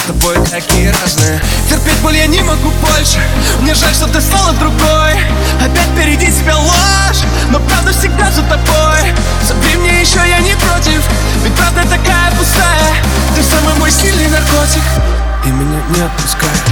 тобой такие разные. Терпеть боль я не могу больше. Мне жаль, что ты стала другой. Опять впереди тебя ложь, но правда всегда за тобой. Забей мне еще, я не против, ведь правда такая пустая. Ты самый мой сильный наркотик, и меня не отпускай.